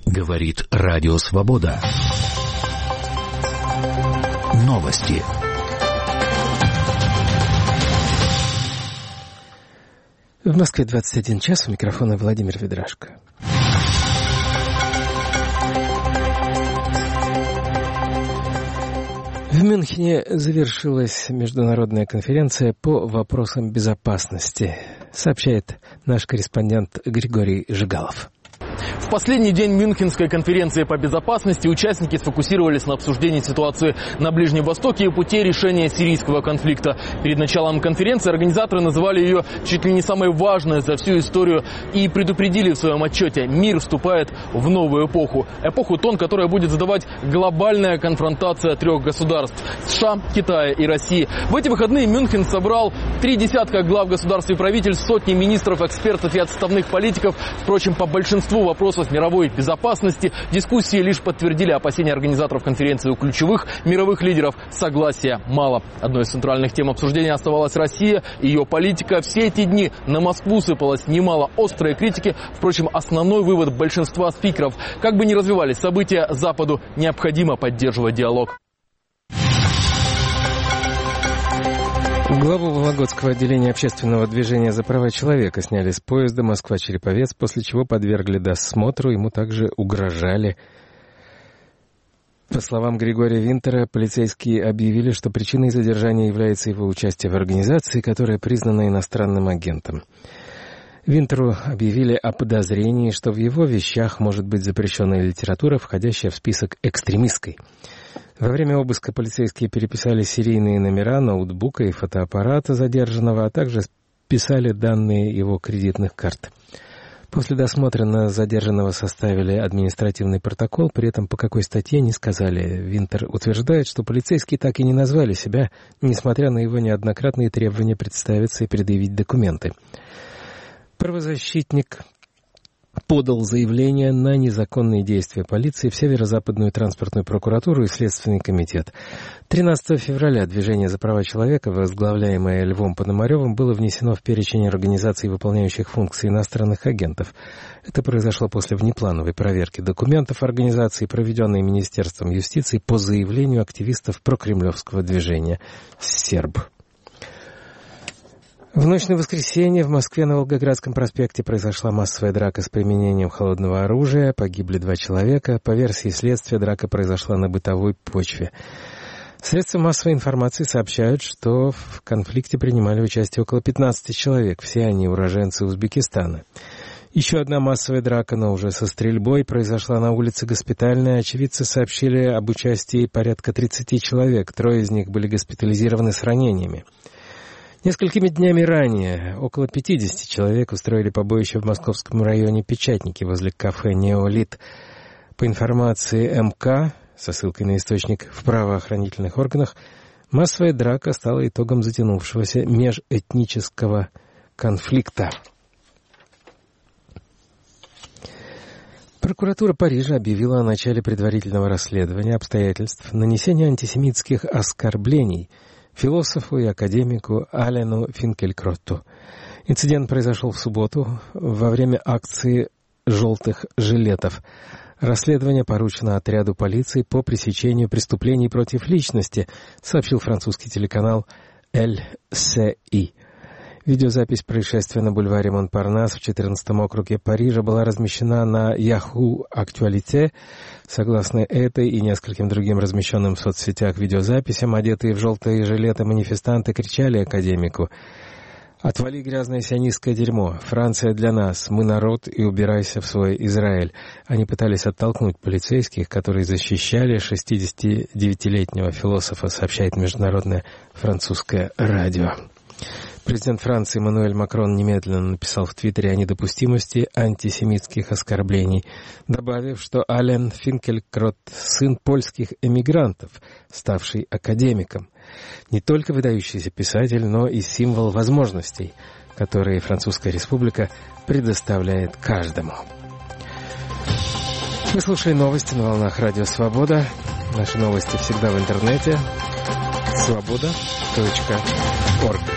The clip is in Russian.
Говорит Радио Свобода. Новости. В Москве 21 час. У микрофона Владимир Ведрашко. В Мюнхене завершилась международная конференция по вопросам безопасности, сообщает наш корреспондент Григорий Жигалов. В последний день Мюнхенской конференции по безопасности участники сфокусировались на обсуждении ситуации на Ближнем Востоке и пути решения сирийского конфликта. Перед началом конференции организаторы называли ее чуть ли не самой важной за всю историю и предупредили в своем отчете: мир вступает в новую эпоху. Эпоху тон, которая будет задавать глобальная конфронтация трех государств – США, Китая и России. В эти выходные Мюнхен собрал 3 десятка глав государств и правительств, сотни министров, экспертов и отставных политиков. Впрочем, по большинству вопросов мировой безопасности дискуссии лишь подтвердили опасения организаторов конференции. У ключевых мировых лидеров согласия мало. Одной из центральных тем обсуждения оставалась Россия и ее политика. Все эти дни на Москву сыпалось немало острой критики. Впрочем, основной вывод большинства спикеров: как бы ни развивались события, Западу необходимо поддерживать диалог. Главу Вологодского отделения общественного движения за права человека сняли с поезда Москва-Череповец, после чего подвергли досмотру. Ему также угрожали. По словам Григория Винтера, полицейские объявили, что причиной задержания является его участие в организации, которая признана иностранным агентом. Винтеру объявили о подозрении, что в его вещах может быть запрещенная литература, входящая в список экстремистской. Во время обыска полицейские переписали серийные номера ноутбука и фотоаппарата задержанного, а также списали данные его кредитных карт. После досмотра на задержанного составили административный протокол, при этом по какой статье не сказали. Винтер утверждает, что полицейские так и не назвали себя, несмотря на его неоднократные требования представиться и предъявить документы. Правозащитник подал заявление на незаконные действия полиции в Северо-Западную транспортную прокуратуру и Следственный комитет. 13 февраля движение за права человека, возглавляемое Львом Пономаревым, было внесено в перечень организаций, выполняющих функции иностранных агентов. Это произошло после внеплановой проверки документов организации, проведенной Министерством юстиции по заявлению активистов прокремлевского движения «Серб». В ночь на воскресенье в Москве на Волгоградском проспекте произошла массовая драка с применением холодного оружия. Погибли 2 человека. По версии следствия, драка произошла на бытовой почве. Средства массовой информации сообщают, что в конфликте принимали участие около 15 человек. Все они уроженцы Узбекистана. Еще одна массовая драка, но уже со стрельбой, произошла на улице Госпитальная. Очевидцы сообщили об участии порядка 30 человек. 3 из них были госпитализированы с ранениями. Несколькими днями ранее около 50 человек устроили побоище в московском районе Печатники возле кафе «Неолит». По информации МК, со ссылкой на источник в правоохранительных органах, массовая драка стала итогом затянувшегося межэтнического конфликта. Прокуратура Парижа объявила о начале предварительного расследования обстоятельств нанесения антисемитских оскорблений философу и академику Алену Финкелькротту. Инцидент произошел в субботу во время акции «Желтых жилетов». Расследование поручено отряду полиции по пресечению преступлений против личности, сообщил французский телеканал LCI. Видеозапись происшествия на бульваре Монпарнас в 14-м округе Парижа была размещена на Yahoo Actualité. Согласно этой и нескольким другим размещенным в соцсетях видеозаписям, одетые в желтые жилеты манифестанты кричали академику: «Отвали, грязное сионистское дерьмо! Франция для нас! Мы народ, и убирайся в свой Израиль!» Они пытались оттолкнуть полицейских, которые защищали 69-летнего философа, сообщает международное французское радио. Президент Франции Эммануэль Макрон немедленно написал в Твиттере о недопустимости антисемитских оскорблений, добавив, что Ален Финкелькротт – сын польских эмигрантов, ставший академиком. Не только выдающийся писатель, но и символ возможностей, которые Французская Республика предоставляет каждому. Вы слушали новости на волнах Радио Свобода. Наши новости всегда в интернете. Свобода.орг.